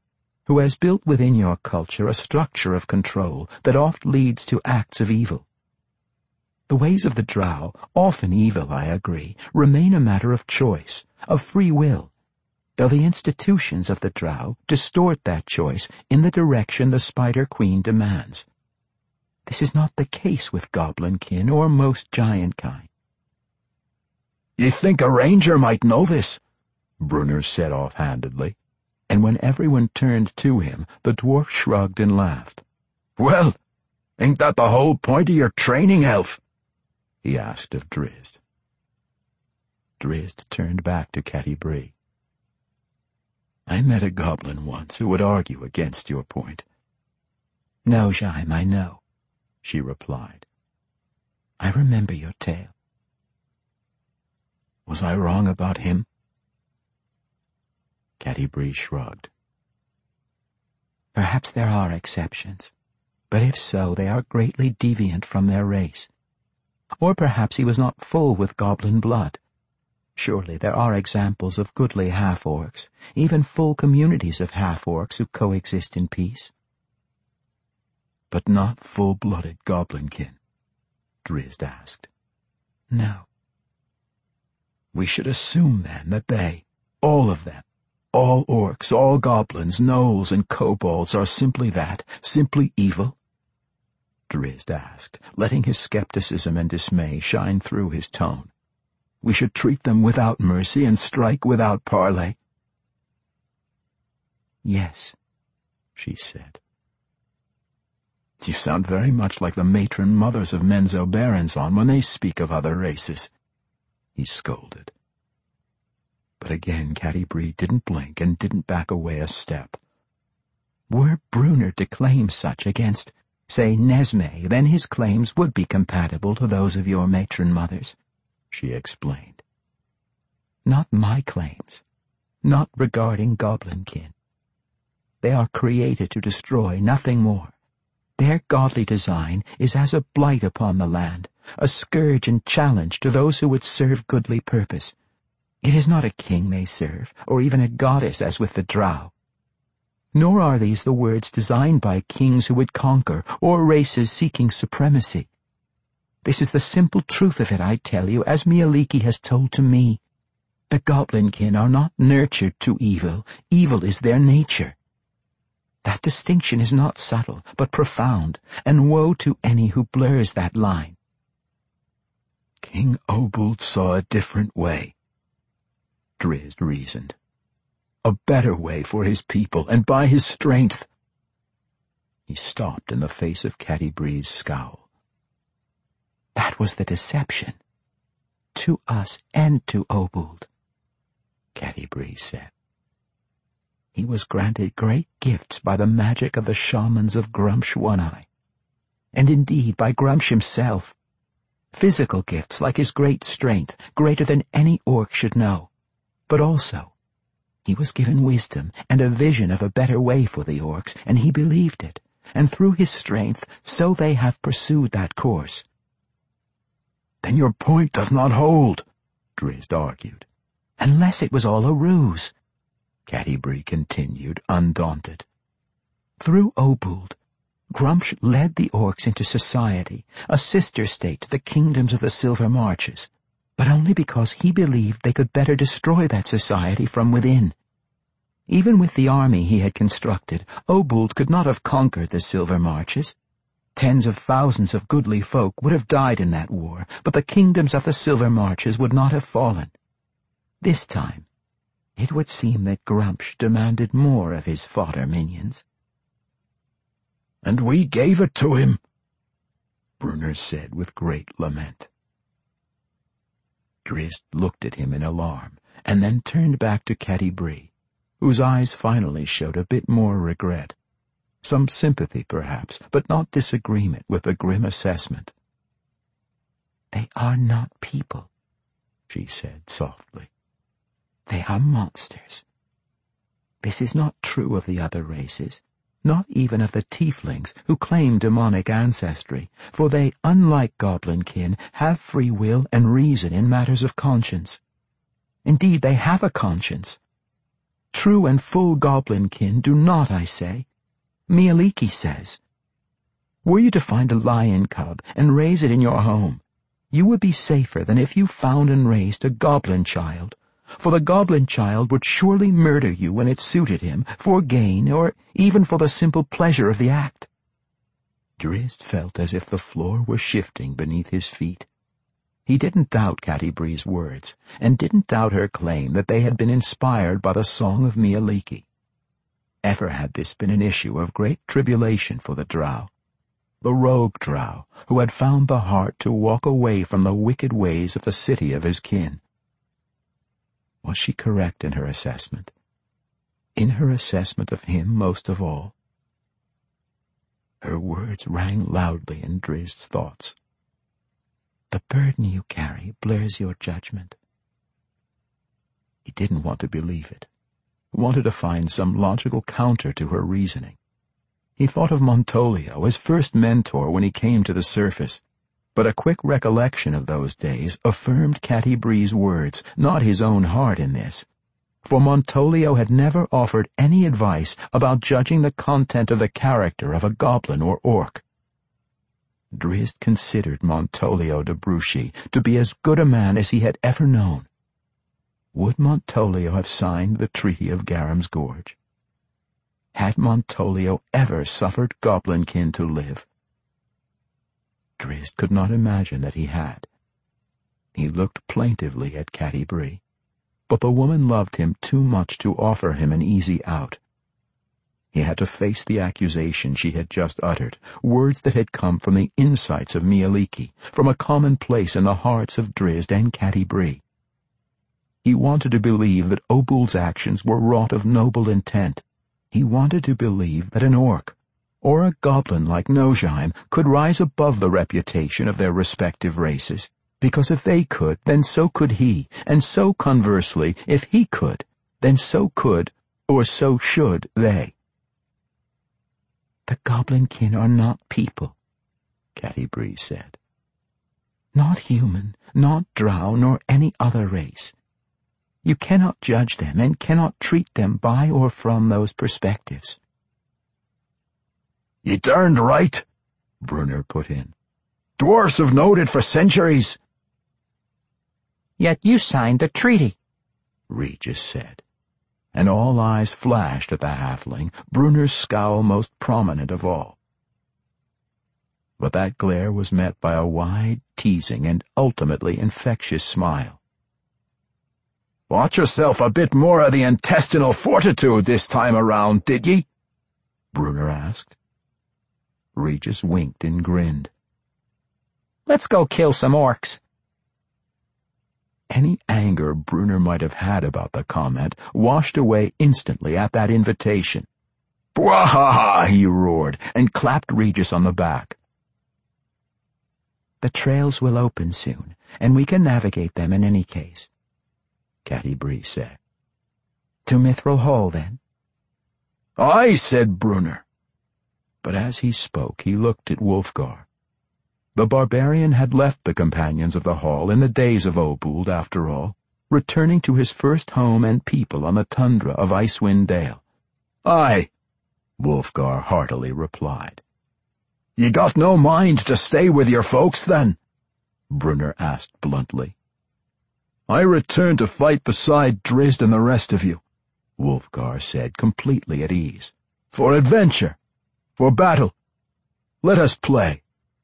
who has built within your culture a structure of control that oft leads to acts of evil. The ways of the Drow, often evil, I agree, remain a matter of choice, of free will, though the institutions of the Drow distort that choice in the direction the Spider Queen demands. This is not the case with Goblinkin or most giant kind. "You think a ranger might know this?" Brunner said offhandedly, and when everyone turned to him, the dwarf shrugged and laughed. "Well, ain't that the whole point of your training, elf?" he asked of Drizzt. Drizzt turned back to Catti-brie. "I met a goblin once who would argue against your point." "No, Jaime, I know," she replied. "I remember your tale." "Was I wrong about him?" Catti-brie shrugged. "Perhaps there are exceptions, but if so, they are greatly deviant from their race. Or perhaps he was not full with goblin blood. Surely there are examples of goodly half-orcs, even full communities of half-orcs who coexist in peace." "But not full-blooded goblinkin?" Drizzt asked. "No." "We should assume, then, that they, all of them, all orcs, all goblins, gnolls, and kobolds are simply that, simply evil?" Drizzt asked, letting his skepticism and dismay shine through his tone. "We should treat them without mercy and strike without parley?" "Yes," she said. "You sound very much like the matron mothers of Menzoberranzan when they speak of other races," he scolded. But again Catti-brie didn't blink and didn't back away a step. "Were Brunner to claim such against, say, Nesme, then his claims would be compatible to those of your matron mothers," she explained. "Not my claims, not regarding goblinkin. They are created to destroy, nothing more. Their godly design is as a blight upon the land, a scourge and challenge to those who would serve goodly purpose. It is not a king they serve, or even a goddess as with the Drow. Nor are these the words designed by kings who would conquer, or races seeking supremacy. This is the simple truth of it, I tell you, as Mieliki has told to me. The goblinkin are not nurtured to evil. Evil is their nature. That distinction is not subtle, but profound, and woe to any who blurs that line." "King Obuld saw a different way," Drizzt reasoned. "A better way for his people, and by his strength—" He stopped in the face of Catti-brie's scowl. "That was the deception. To us and to Obuld," Catti-brie said. "He was granted great gifts by the magic of the shamans of Gruumsh One-Eye, and indeed by Gruumsh himself. Physical gifts like his great strength, greater than any orc should know. But also, he was given wisdom and a vision of a better way for the orcs, and he believed it, and through his strength, so they have pursued that course." "Then your point does not hold," Drizzt argued. "Unless it was all a ruse," Catti-brie continued, undaunted. "Through Obuld, Gruumsh led the orcs into society, a sister state to the kingdoms of the Silver Marches, but only because he believed they could better destroy that society from within. Even with the army he had constructed, Obuld could not have conquered the Silver Marches. Tens of thousands of goodly folk would have died in that war, but the kingdoms of the Silver Marches would not have fallen. This time, it would seem that Gruumsh demanded more of his fodder minions." "And we gave it to him," Brunner said with great lament. Drizzt looked at him in alarm, and then turned back to Catti-brie, whose eyes finally showed a bit more regret. Some sympathy, perhaps, but not disagreement with the grim assessment. "They are not people," she said softly. "They are monsters. This is not true of the other races, not even of the tieflings who claim demonic ancestry, for they, unlike goblinkin, have free will and reason in matters of conscience. Indeed, they have a conscience. True and full goblinkin do not, I say. Mieliki says. Were you to find a lion cub and raise it in your home, you would be safer than if you found and raised a goblin child, for the goblin child would surely murder you when it suited him, for gain or even for the simple pleasure of the act. Drizzt felt as if the floor were shifting beneath his feet. He didn't doubt Catti-bree's words, and didn't doubt her claim that they had been inspired by the song of Mieliki. Ever had this been an issue of great tribulation for the drow, the rogue drow who had found the heart to walk away from the wicked ways of the city of his kin. Was she correct in her assessment? In her assessment of him most of all? Her words rang loudly in Drizzt's thoughts. The burden you carry blurs your judgment. He didn't want to believe it, wanted to find some logical counter to her reasoning. He thought of Montolio, his first mentor when he came to the surface, but a quick recollection of those days affirmed Catti-bree's words, not his own heart in this, for Montolio had never offered any advice about judging the content of the character of a goblin or orc. Drizzt considered Montolio de Bruschi to be as good a man as he had ever known. Would Montolio have signed the Treaty of Garam's Gorge? Had Montolio ever suffered goblinkin to live? Drizzt could not imagine that he had. He looked plaintively at Catti-bree, but the woman loved him too much to offer him an easy out. He had to face the accusation she had just uttered, words that had come from the insights of Mieliki, from a common place in the hearts of Drizzt and Catti-bree. He wanted to believe that Obul's actions were wrought of noble intent. He wanted to believe that an orc, or a goblin like Nojheim, could rise above the reputation of their respective races, because if they could, then so could he, and so conversely, if he could, then so could, or so should they. The goblinkin are not people, Catti-bree said. Not human, not drow, nor any other race. You cannot judge them and cannot treat them by or from those perspectives. "Ye darned right," Brunner put in. "Dwarfs have known it for centuries." "Yet you signed the treaty," Regis said, and all eyes flashed at the halfling, Brunner's scowl most prominent of all. But that glare was met by a wide, teasing, and ultimately infectious smile. "Bought yourself a bit more of the intestinal fortitude this time around, did ye?" Brunner asked. Regis winked and grinned. "Let's go kill some orcs." Any anger Brunner might have had about the comment washed away instantly at that invitation. "Bwahaha!" he roared, and clapped Regis on the back. "The trails will open soon, and we can navigate them in any case," Catti-bree said. "To Mithril Hall, then?" "Aye," said Brunner. But as he spoke, he looked at Wulfgar. The barbarian had left the companions of the hall in the days of Obuld, after all, returning to his first home and people on the tundra of Icewind Dale. "Aye," Wulfgar heartily replied. "Ye got no mind to stay with your folks, then?" Brunner asked bluntly. "I return to fight beside Drizzt and the rest of you," Wulfgar said, completely at ease. "For adventure, for battle. Let us play."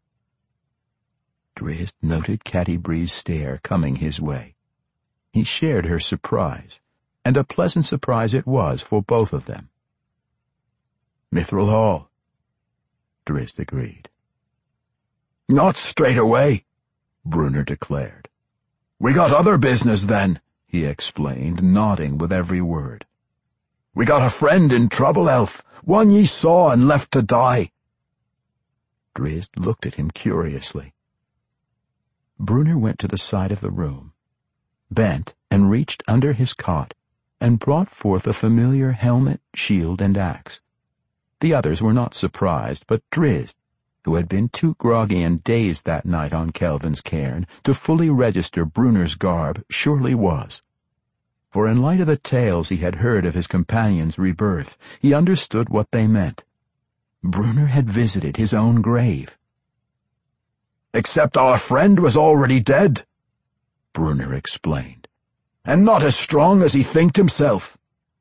Drizzt noted Catti-bree's stare coming his way. He shared her surprise, and a pleasant surprise it was for both of them. "Mithril Hall," Drizzt agreed. "Not straight away," Brunner declared. "We got other business then," he explained, nodding with every word. "We got a friend in trouble, elf, one ye saw and left to die." Drizzt looked at him curiously. Brunner went to the side of the room, bent and reached under his cot, and brought forth a familiar helmet, shield, and axe. The others were not surprised, but Drizzt, who had been too groggy and dazed that night on Kelvin's cairn to fully register Brunner's garb, surely was. for in light of the tales he had heard of his companion's rebirth, he understood what they meant. Brunner had visited his own grave. "Except our friend was already dead," Brunner explained, "and not as strong as he thinked himself."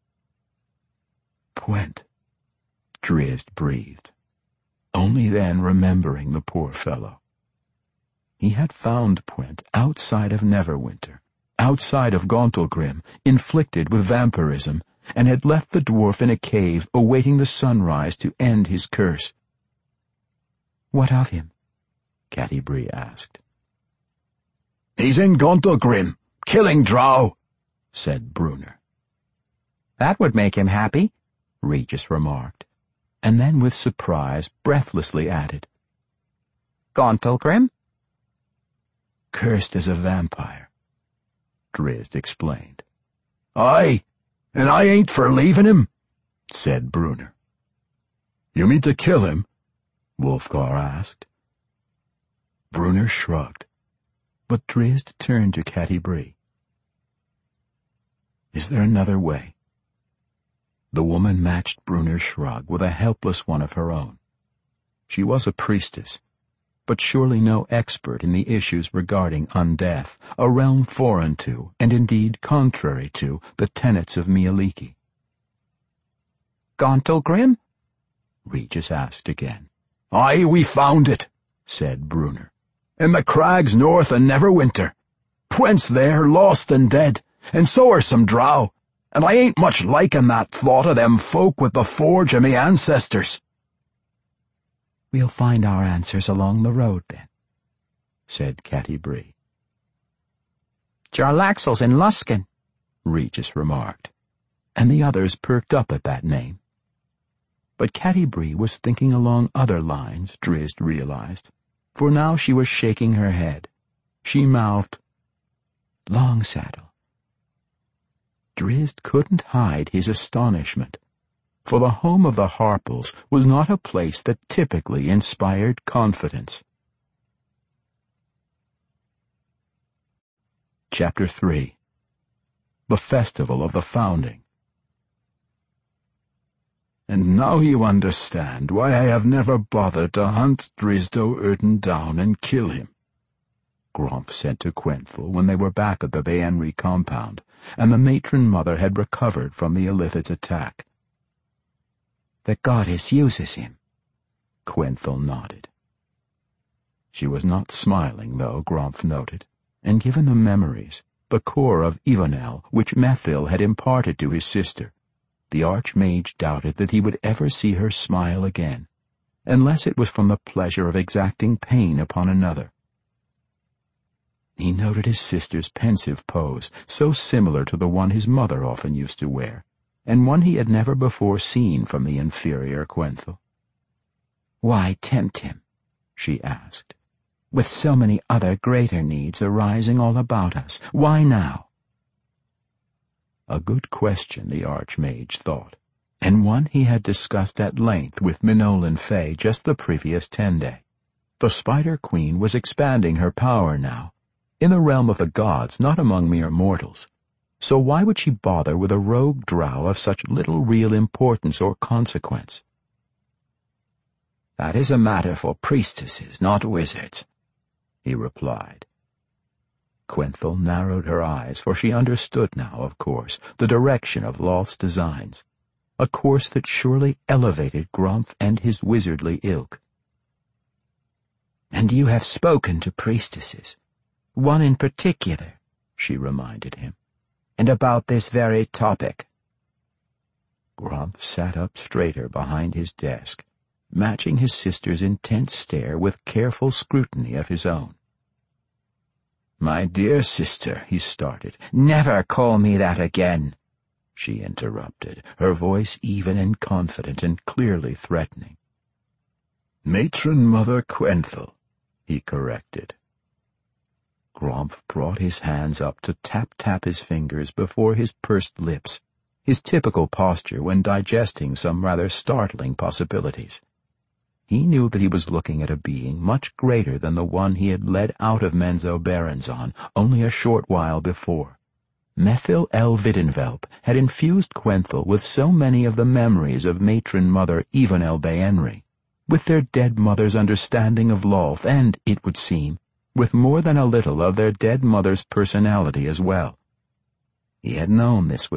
"Pwent," Drizzt breathed, only then remembering the poor fellow. He had found Pwent outside of Neverwinter, outside of Gauntlgrim, inflicted with vampirism, and had left the dwarf in a cave awaiting the sunrise to end his curse. "What of him?" Catti-brie asked. "He's in Gauntlgrim, killing drow," said Brunner. "That would make him happy," Regis remarked, and then with surprise breathlessly added, "Gauntlgrim?" "Cursed as a vampire," Drizzt explained. "Aye, and I ain't for leaving him," said Brunner. "You mean to kill him?" Wulfgar asked. Brunner shrugged, but Drizzt turned to Catti-brie. "Is there another way?" The woman matched Brunner's shrug with a helpless one of her own. She was a priestess, but surely no expert in the issues regarding undeath, a realm foreign to, and indeed contrary to, the tenets of Mielikki. "Gauntlgrim?" Regis asked again. "Aye, we found it," said Brunner. "In the crags north of Neverwinter. Pwent's there, lost and dead, and so are some drow, and I ain't much liking that thought of them folk with the forge of me ancestors." "We'll find our answers along the road, then," said Catti-brie. "Jarlaxle's in Luskan," Regis remarked, and the others perked up at that name. But Catti-brie was thinking along other lines, Drizzt realized, for now she was shaking her head. She mouthed, "Longsaddle." Drizzt couldn't hide his astonishment, for the home of the Harples was not a place that typically inspired confidence. Chapter three. The Festival of the Founding. "And now you understand why I have never bothered to hunt Drizzt Do'Urden down and kill him," Gromph said to Quenthel when they were back at the Baenri compound, and the matron mother had recovered from the Illithid's attack. "The goddess uses him." Quenthel nodded. She was not smiling, though, Gromph noted, and given the memories, the core of Ivanel, which Methil had imparted to his sister, the Archmage doubted that he would ever see her smile again, unless it was from the pleasure of exacting pain upon another. He noted his sister's pensive pose, so similar to the one his mother often used to wear, and one he had never before seen from the inferior Quenthel. "Why tempt him?" she asked. "With so many other greater needs arising all about us, why now?" A good question, the Archmage thought, and one he had discussed at length with Minolan Fey just the previous Tenday. The Spider Queen was expanding her power now, in the realm of the gods, not among mere mortals. So why would she bother with a rogue drow of such little real importance or consequence? "That is a matter for priestesses, not wizards," he replied. Quenthel narrowed her eyes, for she understood now, of course, the direction of Lolth's designs, a course that surely elevated Gromph and his wizardly ilk. "And you have spoken to priestesses, one in particular," she reminded him, "and about this very topic." Gromph sat up straighter behind his desk, matching his sister's intense stare with careful scrutiny of his own. "My dear sister," he started. "Never call me that again," she interrupted, her voice even and confident and clearly threatening. "Matron Mother Quenthel," he corrected. Gromph brought his hands up to tap-tap his fingers before his pursed lips, his typical posture when digesting some rather startling possibilities. He knew that he was looking at a being much greater than the one he had led out of Menzoberranzan only a short while before, Methyl L. Viddenvelp had infused Quenthel with so many of the memories of matron mother Evanel Baenri, with their dead mother's understanding of Lolth and, it would seem, with more than a little of their dead mother's personality as well. He had known this would